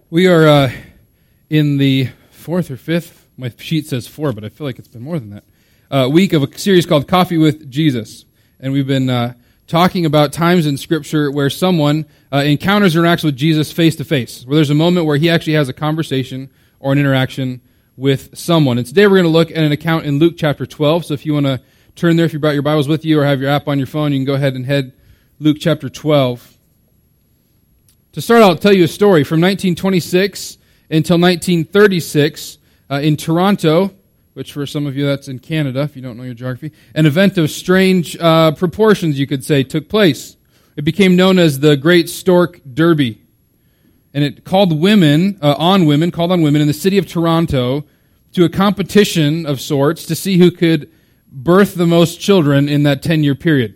We are in the fourth or fifth, my sheet says 4, but I feel like it's been more than that, week of a series called Coffee with Jesus. And we've been talking about times in Scripture where someone encounters or interacts with Jesus face to face, where there's a moment where he actually has a conversation or an interaction with someone. And today we're going to look at an account in Luke chapter 12. So if you want to turn there, if you brought your Bibles with you or have your app on your phone, you can go ahead and head Luke chapter 12. To start, I'll tell you a story from 1926 until 1936 in Toronto, which for some of you that's in Canada, if you don't know your geography, an event of strange proportions, you could say, took place. It became known as the Great Stork Derby, and it called on women in the city of Toronto to a competition of sorts to see who could birth the most children in that 10-year period.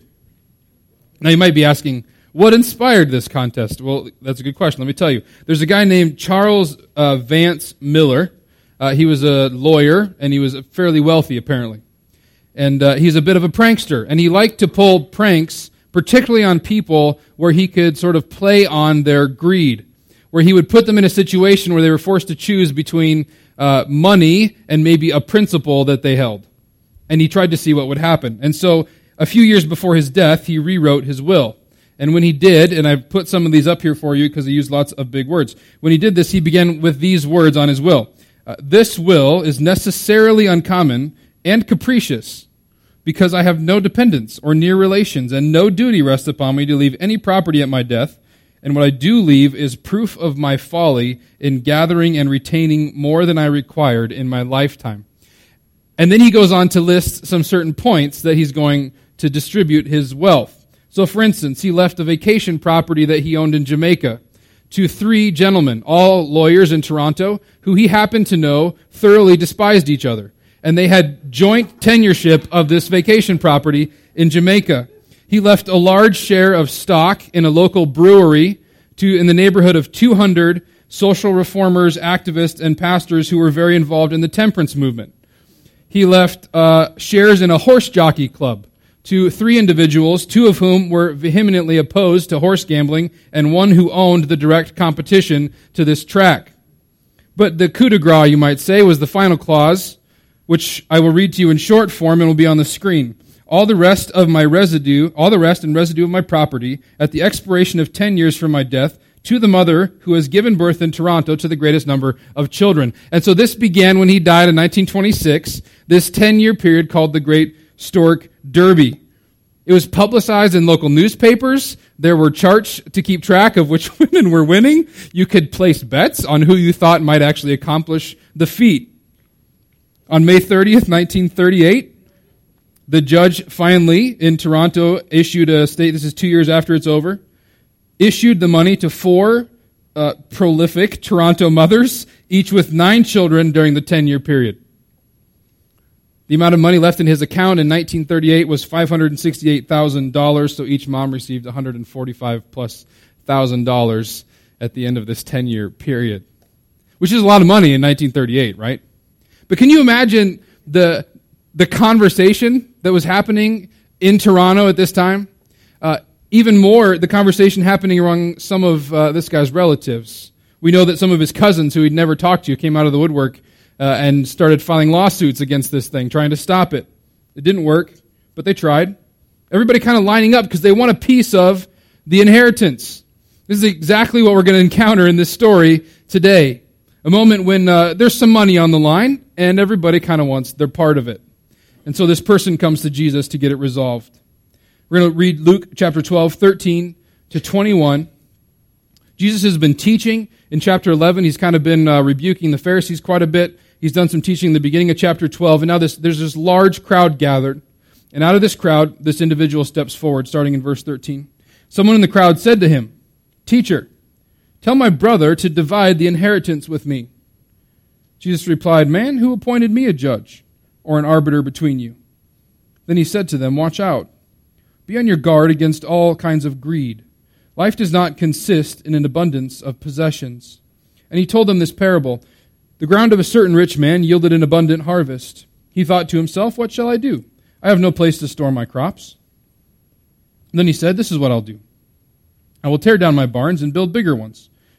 Now you might be asking, what inspired this contest? Well, that's a good question. Let me tell you. There's a guy named Charles Vance Miller. He was a lawyer, and he was fairly wealthy, apparently. And he's a bit of a prankster, and he liked to pull pranks, particularly on people where he could sort of play on their greed, where he would put them in a situation where they were forced to choose between money and maybe a principle that they held. And he tried to see what would happen. And so a few years before his death, he rewrote his will. And when he did, and I've put some of these up here for you because he used lots of big words. When he did this, he began with these words on his will. This will is necessarily uncommon and capricious because I have no dependents or near relations, and no duty rests upon me to leave any property at my death. And what I do leave is proof of my folly in gathering and retaining more than I required in my lifetime. And then he goes on to list some certain points that he's going to distribute his wealth. So, for instance, he left a vacation property that he owned in Jamaica to 3 gentlemen, all lawyers in Toronto, who he happened to know thoroughly despised each other. And they had joint tenureship of this vacation property in Jamaica. He left a large share of stock in a local brewery in the neighborhood of 200 social reformers, activists, and pastors who were very involved in the temperance movement. He left shares in a horse jockey club to 3 individuals, 2 of whom were vehemently opposed to horse gambling, and 1 who owned the direct competition to this track. But the coup de grace, you might say, was the final clause, which I will read to you in short form and will be on the screen. All the rest and residue of my property, at the expiration of 10 years from my death, to the mother who has given birth in Toronto to the greatest number of children. And so this began when he died in 1926, this 10-year period called the Great Stork Derby. It was publicized in local newspapers. There were charts to keep track of which women were winning. You could place bets on who you thought might actually accomplish the feat. On May 30th, 1938, the judge finally in Toronto issued a state, this is 2 years after it's over, issued the money to 4 prolific Toronto mothers, each with 9 children during the 10-year period. The amount of money left in his account in 1938 was $568,000, so each mom received $145,000+ at the end of this 10-year period, which is a lot of money in 1938, right? But can you imagine the conversation that was happening in Toronto at this time? Even more, the conversation happening among some of this guy's relatives. We know that some of his cousins who he'd never talked to came out of the woodwork and started filing lawsuits against this thing, trying to stop it. It didn't work, but they tried. Everybody kind of lining up because they want a piece of the inheritance. This is exactly what we're going to encounter in this story today. A moment when there's some money on the line, and everybody kind of wants their part of it. And so this person comes to Jesus to get it resolved. We're going to read Luke chapter 12, 13 to 21. Jesus has been teaching. In chapter 11, he's kind of been rebuking the Pharisees quite a bit. He's done some teaching in the beginning of chapter 12, and now there's this large crowd gathered. And out of this crowd, this individual steps forward, starting in verse 13. Someone in the crowd said to him, "Teacher, tell my brother to divide the inheritance with me." Jesus replied, "Man, who appointed me a judge or an arbiter between you?" Then he said to them, "Watch out. Be on your guard against all kinds of greed. Life does not consist in an abundance of possessions." And he told them this parable. The ground of a certain rich man yielded an abundant harvest. He thought to himself, "What shall I do? I have no place to store my crops." And then he said, "This is what I'll do. I will tear down my barns and build bigger ones,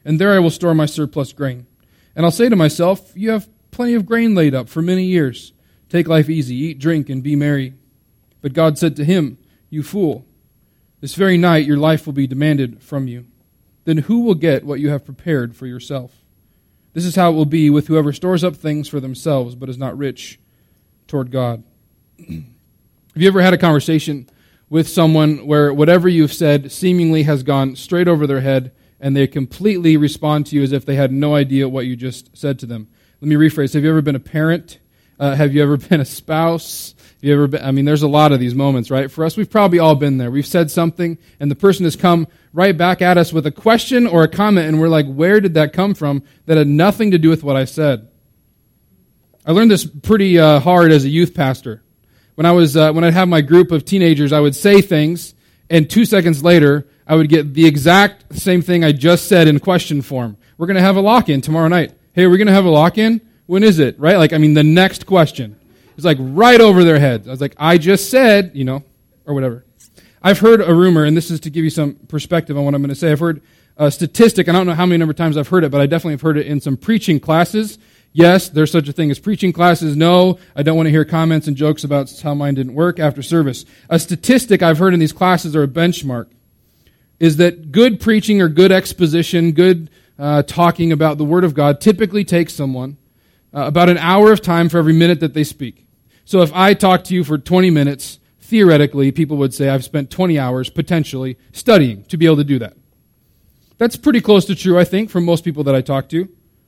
and there I will store my surplus grain. And I'll say to myself, you have plenty of grain laid up for many years. Take life easy, eat, drink, and be merry. But God said to him, you fool, this very night your life will be demanded from you. Then who will get what you have prepared for yourself? This is how it will be with whoever stores up things for themselves, but is not rich toward God. Have you ever had a conversation with someone where whatever you've said seemingly has gone straight over their head, and they completely respond to you as if they had no idea what you just said to them? Let me rephrase. Have you ever been a parent? Have you ever been a spouse? Have you ever been, there's a lot of these moments, right? For us, we've probably all been there. We've said something, and the person has come right back at us with a question or a comment, and we're like, where did that come from? That had nothing to do with what I said. I learned this pretty hard as a youth pastor. When I'd have my group of teenagers, I would say things, and 2 seconds later, I would get the exact same thing I just said in question form. We're going to have a lock-in tomorrow night. Hey, we're going to have a lock-in? When is it? Right? The next question. It's like right over their head. I was like, I just said, or whatever. I've heard a rumor, and this is to give you some perspective on what I'm going to say. I've heard a statistic. I don't know how many number of times I've heard it, but I definitely have heard it in some preaching classes. Yes, there's such a thing as preaching classes. No, I don't want to hear comments and jokes about how mine didn't work after service. A statistic I've heard in these classes, or a benchmark, is that good preaching or good exposition, good talking about the Word of God typically takes someone about an hour of time for every minute that they speak. So if I talk to you for 20 minutes, theoretically, people would say I've spent 20 hours potentially studying to be able to do that. That's pretty close to true, I think, for most people that I talk to.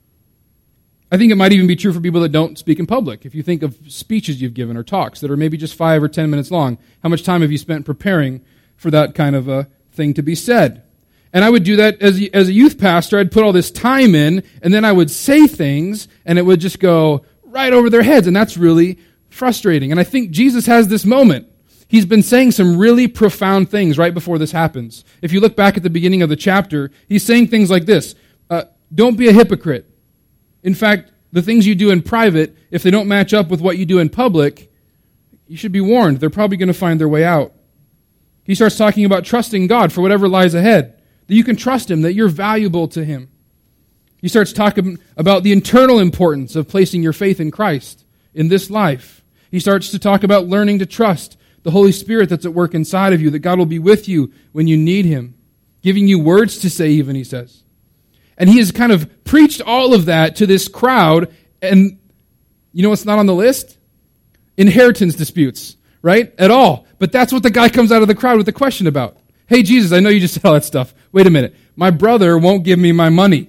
I think it might even be true for people that don't speak in public. If you think of speeches you've given or talks that are maybe just 5 or 10 minutes long, how much time have you spent preparing for that kind of a thing to be said? And I would do that as a youth pastor. I'd put all this time in, and then I would say things, and it would just go right over their heads, and that's really frustrating. And I think Jesus has this moment. He's been saying some really profound things right before this happens. If you look back at the beginning of the chapter, he's saying things like this. Don't be a hypocrite. In fact, the things you do in private, if they don't match up with what you do in public, you should be warned. They're probably going to find their way out. He starts talking about trusting God for whatever lies ahead, that you can trust Him, that you're valuable to Him. He starts talking about the internal importance of placing your faith in Christ in this life. He starts to talk about learning to trust the Holy Spirit that's at work inside of you, that God will be with you when you need Him, giving you words to say even, he says. And he has kind of preached all of that to this crowd, and you know what's not on the list? Inheritance disputes, right? At all. But that's what the guy comes out of the crowd with a question about. Hey, Jesus, I know you just said all that stuff. Wait a minute. My brother won't give me my money.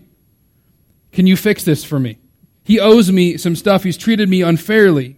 Can you fix this for me? He owes me some stuff. He's treated me unfairly.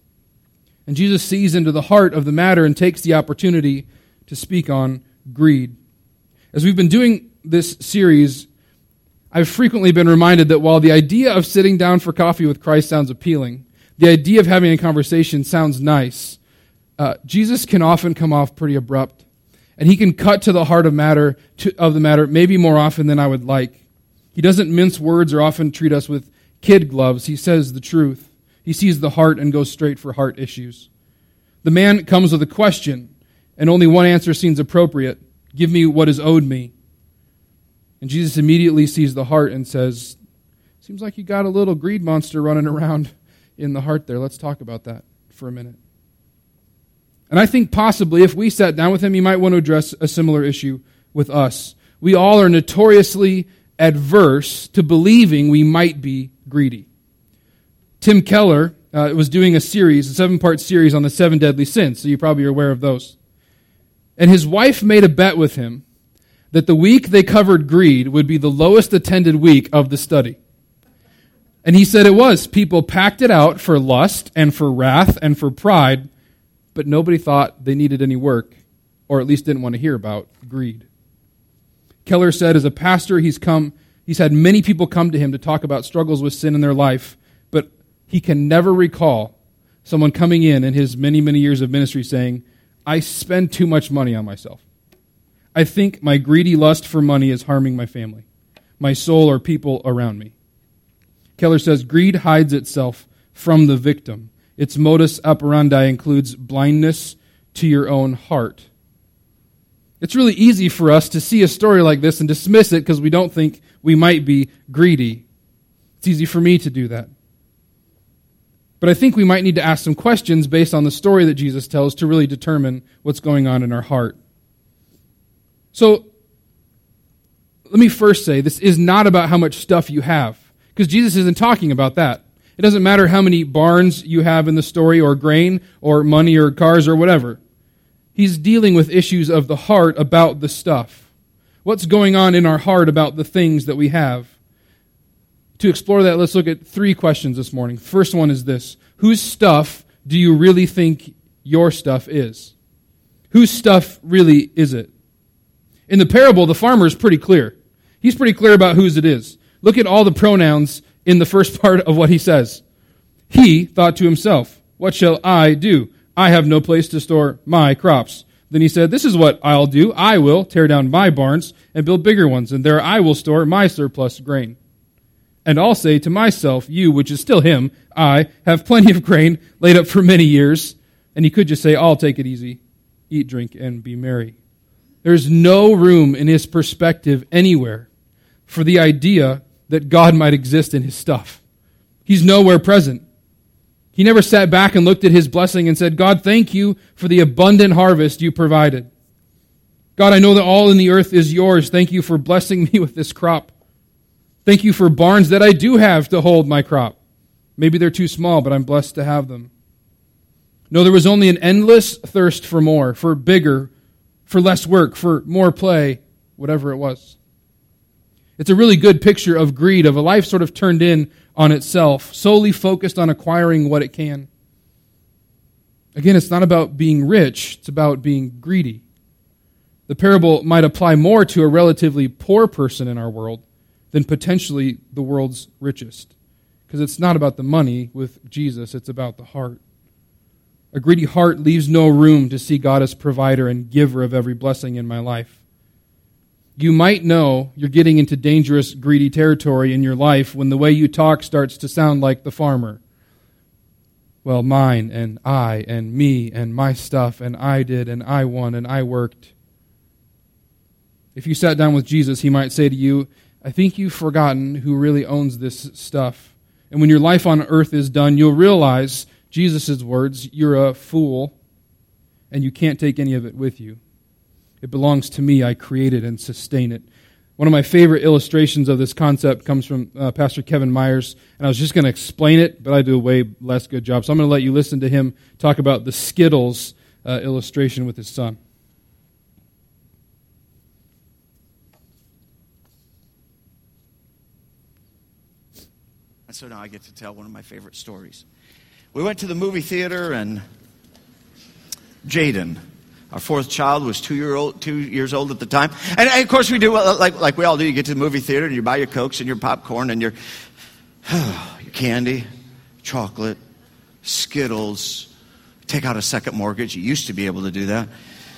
And Jesus sees into the heart of the matter and takes the opportunity to speak on greed. As we've been doing this series, I've frequently been reminded that while the idea of sitting down for coffee with Christ sounds appealing, the idea of having a conversation sounds nice, Jesus can often come off pretty abrupt. And he can cut to the heart of the matter maybe more often than I would like. He doesn't mince words or often treat us with kid gloves. He says the truth. He sees the heart and goes straight for heart issues. The man comes with a question, and only one answer seems appropriate. Give me what is owed me. And Jesus immediately sees the heart and says, seems like you got a little greed monster running around in the heart there. Let's talk about that for a minute. And I think possibly if we sat down with him, he might want to address a similar issue with us. We all are notoriously adverse to believing we might be greedy. Tim Keller was doing a 7-part series on the 7 deadly sins, so you probably are aware of those. And his wife made a bet with him that the week they covered greed would be the lowest attended week of the study. And he said it was. People packed it out for lust and for wrath and for pride, but nobody thought they needed any work, or at least didn't want to hear about greed. Keller said as a pastor, he's had many people come to him to talk about struggles with sin in their life, but he can never recall someone coming in his many, many years of ministry saying, I spend too much money on myself. I think my greedy lust for money is harming my family, my soul, or people around me. Keller says, greed hides itself from the victim. Its modus operandi includes blindness to your own heart. It's really easy for us to see a story like this and dismiss it because we don't think we might be greedy. It's easy for me to do that. But I think we might need to ask some questions based on the story that Jesus tells to really determine what's going on in our heart. So, let me first say, this is not about how much stuff you have, because Jesus isn't talking about that. It doesn't matter how many barns you have in the story, or grain, or money, or cars, or whatever. He's dealing with issues of the heart about the stuff. What's going on in our heart about the things that we have? To explore that, let's look at 3 questions this morning. First one is this: whose stuff do you really think your stuff is? Whose stuff really is it? In the parable, the farmer is pretty clear. He's pretty clear about whose it is. Look at all the pronouns in the first part of what he says. He thought to himself, "What shall I do? I have no place to store my crops." Then he said, "This is what I'll do. I will tear down my barns and build bigger ones, and there I will store my surplus grain. And I'll say to myself, you," which is still him, "I have plenty of grain laid up for many years." And he could just say, "I'll take it easy, eat, drink, and be merry." There's no room in his perspective anywhere for the idea that God might exist in his stuff. He's nowhere present. He never sat back and looked at his blessing and said, "God, thank you for the abundant harvest you provided. God, I know that all in the earth is yours. Thank you for blessing me with this crop. Thank you for barns that I do have to hold my crop. Maybe they're too small, but I'm blessed to have them." No, there was only an endless thirst for more, for bigger, for less work, for more play, whatever it was. It's a really good picture of greed, of a life sort of turned in on itself, solely focused on acquiring what it can. Again, it's not about being rich, it's about being greedy. The parable might apply more to a relatively poor person in our world than potentially the world's richest. Because it's not about the money with Jesus, it's about the heart. A greedy heart leaves no room to see God as provider and giver of every blessing in my life. You might know you're getting into dangerous, greedy territory in your life when the way you talk starts to sound like the farmer. Well, mine, and I, and me, and my stuff, and I did, and I won, and I worked. If you sat down with Jesus, he might say to you, "I think you've forgotten who really owns this stuff. And when your life on earth is done, you'll realize, Jesus' words, you're a fool, and you can't take any of it with you. It belongs to me. I created and sustain it." One of my favorite illustrations of this concept comes from Pastor Kevin Myers, and I was just going to explain it, but I do a way less good job. So I'm going to let you listen to him talk about the Skittles illustration with his son. And so now I get to tell one of my favorite stories. We went to the movie theater, and Jaden, our 4th child, was 2 years old at the time. And of course we do like we all do. You get to the movie theater and you buy your Cokes and your popcorn and your candy, chocolate, Skittles. Take out a second mortgage. You used to be able to do that.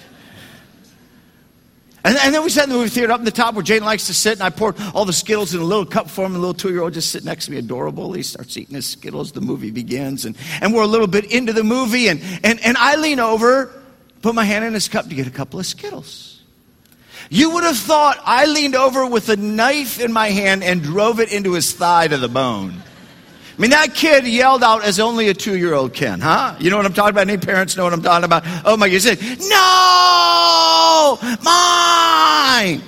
And then we sat in the movie theater up in the top where Jaden likes to sit, and I poured all the Skittles in a little cup for him. A little 2-year-old just sitting next to me, adorable. He starts eating his Skittles. The movie begins, and we're a little bit into the movie, and I lean over, put my hand in his cup to get a couple of Skittles. You would have thought I leaned over with a knife in my hand and drove it into his thigh to the bone. I mean, that kid yelled out as only a 2-year-old can, huh? You know what I'm talking about? Any parents know what I'm talking about? Oh my God, he said, "No! Mine!"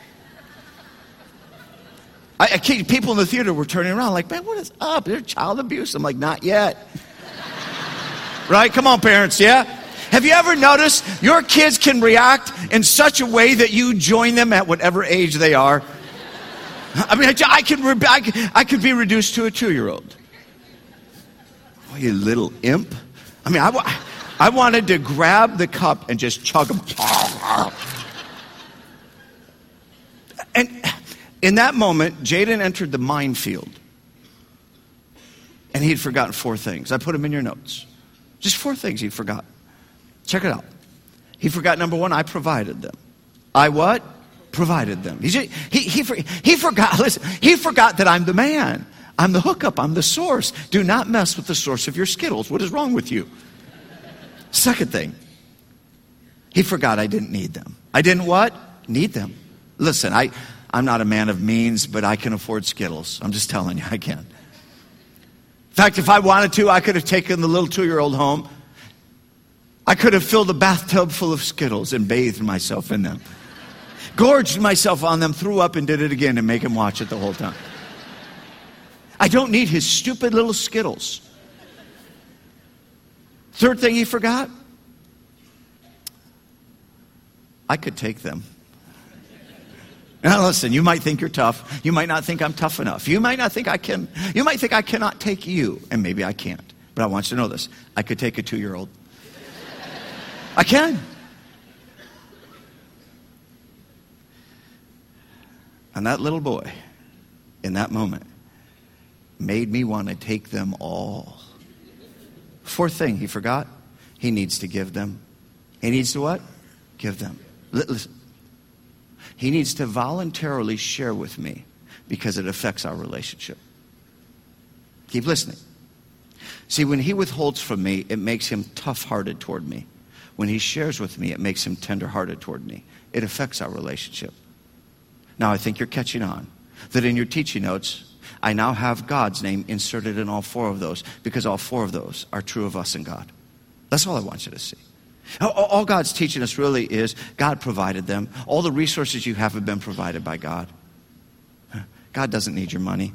People in the theater were turning around like, "Man, what is up? There's child abuse." I'm like, "Not yet." Right? Come on, parents, yeah? Have you ever noticed your kids can react in such a way that you join them at whatever age they are? I mean, I could be reduced to a 2-year-old. Oh, you little imp. I mean, I wanted to grab the cup and just chug them. And in that moment, Jaden entered the minefield. And he'd forgotten 4 things. I put them in your notes. Just 4 things he'd forgotten. Check it out. He forgot, number 1, I provided them. I what? Provided them. He forgot. Listen, he forgot that I'm the man. I'm the hookup. I'm the source. Do not mess with the source of your Skittles. What is wrong with you? Second thing, he forgot I didn't need them. I didn't what? Need them. Listen, I'm not a man of means, but I can afford Skittles. I'm just telling you, I can. In fact, if I wanted to, I could have taken the little 2-year-old home. I could have filled a bathtub full of Skittles and bathed myself in them. Gorged myself on them, threw up and did it again and make him watch it the whole time. I don't need his stupid little Skittles. Third thing he forgot, I could take them. Now listen, you might think you're tough. You might not think I'm tough enough. You might not think I can. You might think I cannot take you, and maybe I can't. But I want you to know this. I could take a 2-year-old. I can. And that little boy, in that moment, made me want to take them all. Fourth thing he forgot, he needs to give them. He needs to what? Give them. Listen. He needs to voluntarily share with me because it affects our relationship. Keep listening. See, when he withholds from me, it makes him tough-hearted toward me. When he shares with me, it makes him tender-hearted toward me. It affects our relationship. Now, I think you're catching on that in your teaching notes, I now have God's name inserted in all 4 of those because all 4 of those are true of us and God. That's all I want you to see. All God's teaching us really is God provided them. All the resources you have been provided by God. God doesn't need your money.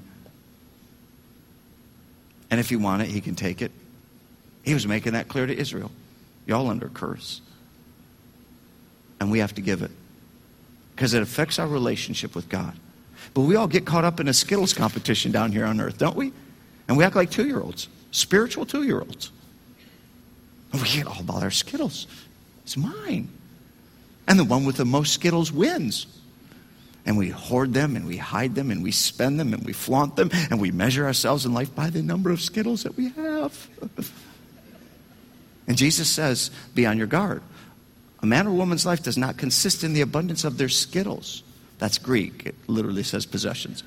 And if you want it, he can take it. He was making that clear to Israel. Y'all under curse. And we have to give it. Because it affects our relationship with God. But we all get caught up in a Skittles competition down here on earth, don't we? And we act like 2-year-olds. Spiritual 2-year-olds. And we get all about our Skittles. It's mine. And the one with the most Skittles wins. And we hoard them and we hide them and we spend them and we flaunt them and we measure ourselves in life by the number of Skittles that we have. And Jesus says, be on your guard. A man or woman's life does not consist in the abundance of their Skittles. That's Greek. It literally says possessions.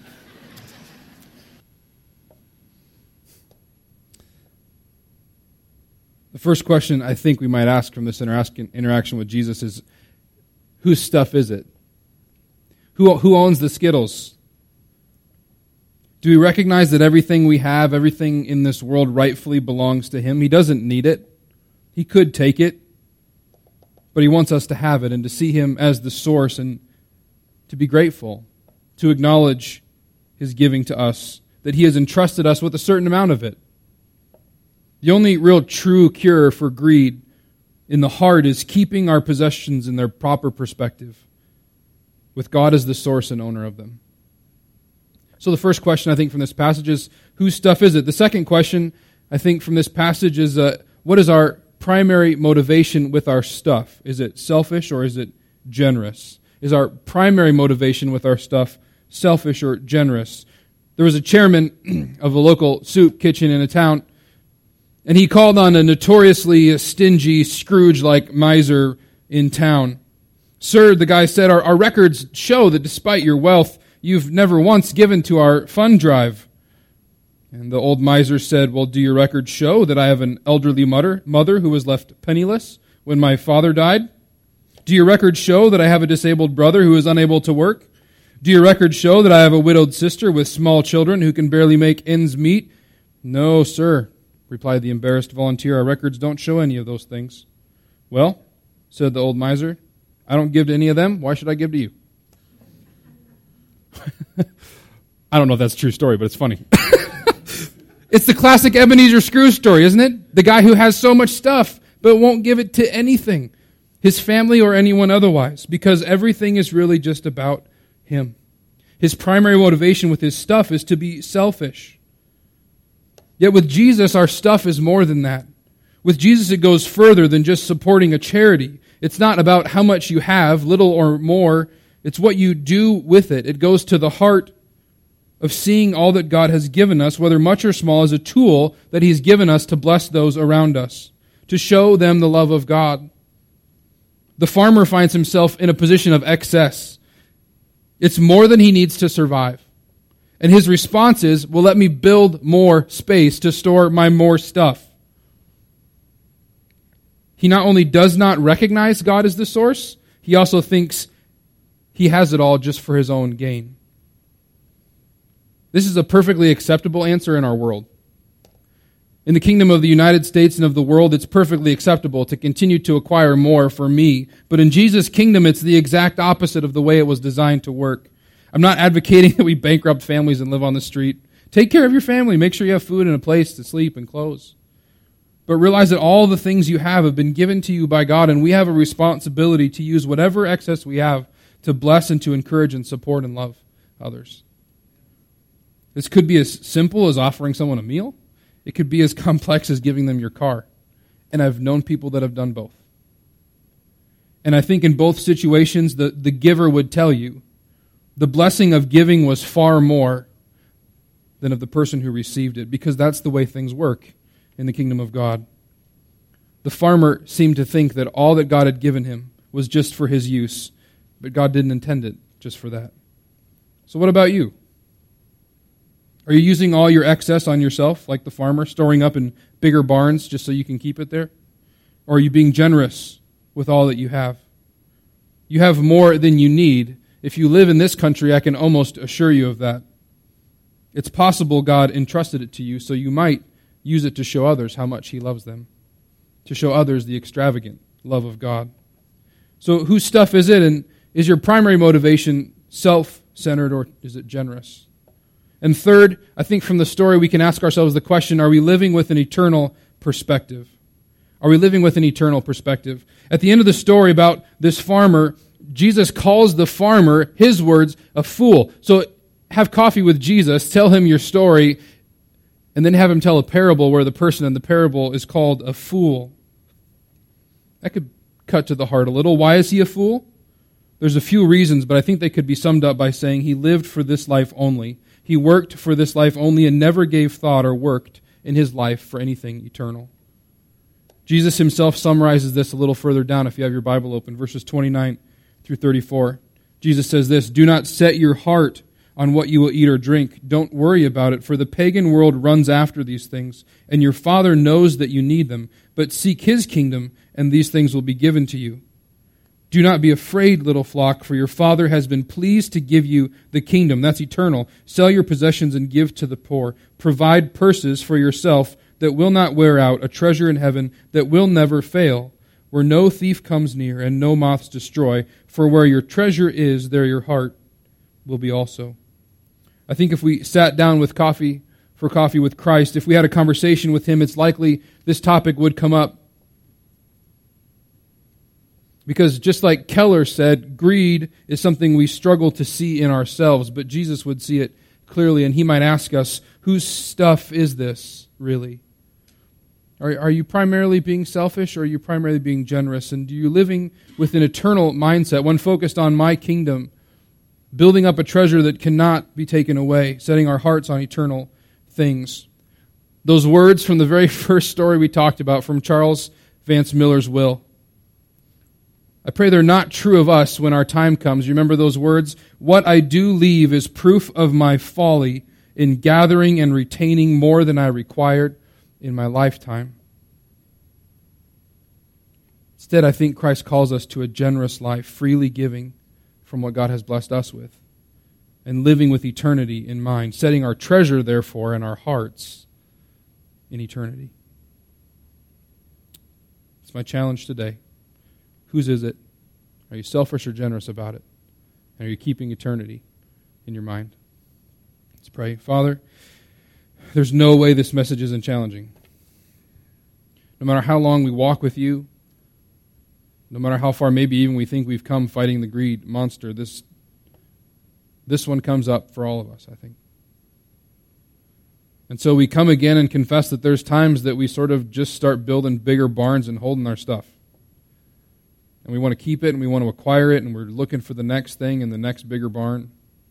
The first question I think we might ask from this interaction with Jesus is, whose stuff is it? Who owns the Skittles? Do we recognize that everything we have, everything in this world rightfully belongs to him? He doesn't need it. He could take it. But he wants us to have it and to see him as the source and to be grateful, to acknowledge his giving to us, that he has entrusted us with a certain amount of it. The only real true cure for greed in the heart is keeping our possessions in their proper perspective, with God as the source and owner of them. So the first question, I think, from this passage is, whose stuff is it? The second question, I think, from this passage is, what is our primary motivation with our stuff? Is it selfish or is it generous? Is our primary motivation with our stuff selfish or generous? There was a chairman of a local soup kitchen in a town, and he called on a notoriously stingy Scrooge-like miser in town. Sir, the guy said, our records show that despite your wealth, you've never once given to our fund drive. And the old miser said, well, do your records show that I have an elderly mother who was left penniless when my father died? Do your records show that I have a disabled brother who is unable to work? Do your records show that I have a widowed sister with small children who can barely make ends meet? No, sir, replied the embarrassed volunteer. Our records don't show any of those things. Well, said the old miser, I don't give to any of them. Why should I give to you? I don't know if that's a true story, but it's funny. It's the classic Ebenezer Scrooge story, isn't it? The guy who has so much stuff, but won't give it to anything, his family or anyone otherwise, because everything is really just about him. His primary motivation with his stuff is to be selfish. Yet with Jesus, our stuff is more than that. With Jesus, it goes further than just supporting a charity. It's not about how much you have, little or more. It's what you do with it. It goes to the heart of seeing all that God has given us, whether much or small, as a tool that he's given us to bless those around us, to show them the love of God. The farmer finds himself in a position of excess. It's more than he needs to survive. And his response is, well, let me build more space to store my more stuff. He not only does not recognize God as the source, he also thinks he has it all just for his own gain. This is a perfectly acceptable answer in our world. In the kingdom of the United States and of the world, it's perfectly acceptable to continue to acquire more for me. But in Jesus' kingdom, it's the exact opposite of the way it was designed to work. I'm not advocating that we bankrupt families and live on the street. Take care of your family. Make sure you have food and a place to sleep and clothes. But realize that all the things you have been given to you by God, and we have a responsibility to use whatever excess we have to bless and to encourage and support and love others. This could be as simple as offering someone a meal. It could be as complex as giving them your car. And I've known people that have done both. And I think in both situations, the giver would tell you the blessing of giving was far more than of the person who received it, because that's the way things work in the kingdom of God. The farmer seemed to think that all that God had given him was just for his use, but God didn't intend it just for that. So what about you? Are you using all your excess on yourself, like the farmer, storing up in bigger barns just so you can keep it there? Or are you being generous with all that you have? You have more than you need. If you live in this country, I can almost assure you of that. It's possible God entrusted it to you, so you might use it to show others how much He loves them, to show others the extravagant love of God. So whose stuff is it, and is your primary motivation self-centered, or is it generous? And third, I think from the story we can ask ourselves the question, are we living with an eternal perspective? Are we living with an eternal perspective? At the end of the story about this farmer, Jesus calls the farmer, his words, a fool. So have coffee with Jesus, tell him your story, and then have him tell a parable where the person in the parable is called a fool. That could cut to the heart a little. Why is he a fool? There's a few reasons, but I think they could be summed up by saying he lived for this life only. He worked for this life only and never gave thought or worked in his life for anything eternal. Jesus himself summarizes this a little further down if you have your Bible open, verses 29 through 34. Jesus says this, "Do not set your heart on what you will eat or drink. Don't worry about it, for the pagan world runs after these things, and your Father knows that you need them. But seek His kingdom, and these things will be given to you. Do not be afraid, little flock, for your Father has been pleased to give you the kingdom." That's eternal. "Sell your possessions and give to the poor. Provide purses for yourself that will not wear out, a treasure in heaven that will never fail, where no thief comes near and no moths destroy. For where your treasure is, there your heart will be also." I think if we sat down with coffee with Christ, if we had a conversation with Him, it's likely this topic would come up. Because just like Keller said, greed is something we struggle to see in ourselves, but Jesus would see it clearly, and He might ask us, whose stuff is this, really? Are you primarily being selfish, or are you primarily being generous? And are you living with an eternal mindset, one focused on my kingdom, building up a treasure that cannot be taken away, setting our hearts on eternal things? Those words from the very first story we talked about, from Charles Vance Miller's will. I pray they're not true of us when our time comes. You remember those words? "What I do leave is proof of my folly in gathering and retaining more than I required in my lifetime." Instead, I think Christ calls us to a generous life, freely giving from what God has blessed us with, and living with eternity in mind, setting our treasure, therefore, in our hearts in eternity. It's my challenge today. Whose is it? Are you selfish or generous about it? And are you keeping eternity in your mind? Let's pray. Father, there's no way this message isn't challenging. No matter how long we walk with you, no matter how far maybe even we think we've come fighting the greed monster, this one comes up for all of us, I think. And so we come again and confess that there's times that we sort of just start building bigger barns and holding our stuff. And we want to keep it and we want to acquire it, and we're looking for the next thing in the next bigger barn.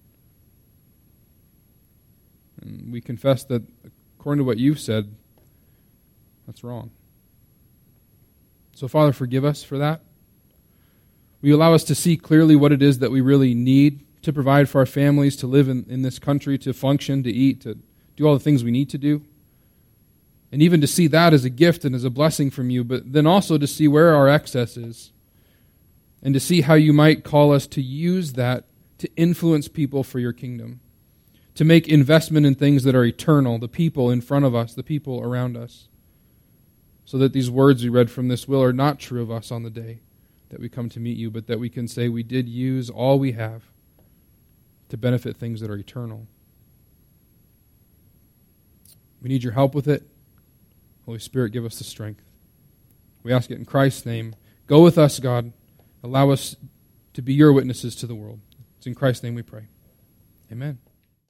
And we confess that according to what you've said, that's wrong. So, Father, forgive us for that. Will you allow us to see clearly what it is that we really need to provide for our families, to live in this country, to function, to eat, to do all the things we need to do? And even to see that as a gift and as a blessing from you, but then also to see where our excess is. and to see how you might call us to use that to influence people for your kingdom, to make investment in things that are eternal, the people in front of us, the people around us, so that these words we read from this will are not true of us on the day that we come to meet you, but that we can say we did use all we have to benefit things that are eternal. We need your help with it. Holy Spirit, give us the strength. We ask it in Christ's name. Go with us, God. Allow us to be your witnesses to the world. It's in Christ's name we pray. Amen.